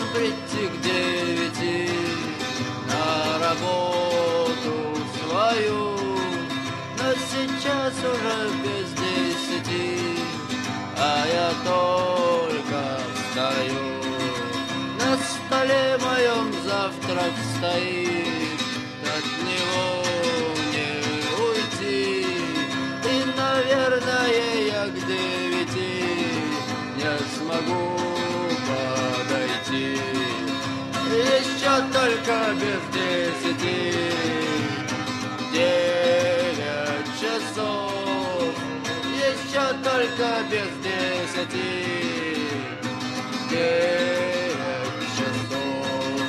прийти к 9 на работу свою, но сейчас уже без 10, а я только встаю. На столе моем завтрак стоит, от него не уйти, и, наверное, я к 9 не смогу подойти. Еще только без 10, 9 часов, еще только без 10, 9 часов.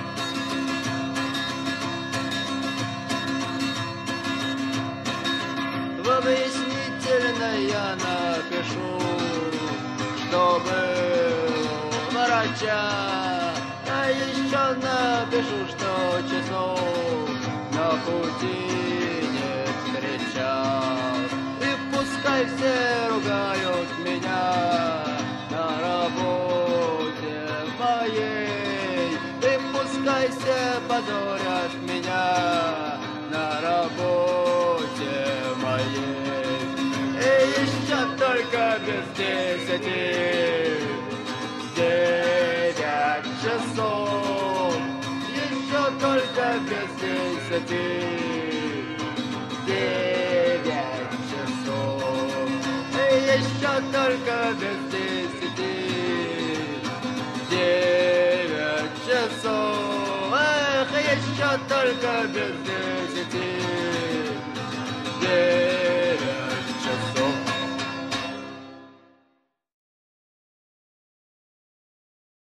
В объяснительной я напишу, что был врача, а еще напишу, что часов на пути не встречал. И пускай все ругают меня на работе моей, и пускай все позорят меня на работе моей. И еще только без 10, 9 часов, еще только без 10, 9 часов, и еще только без 10, 9 часов, эх, еще только без 10.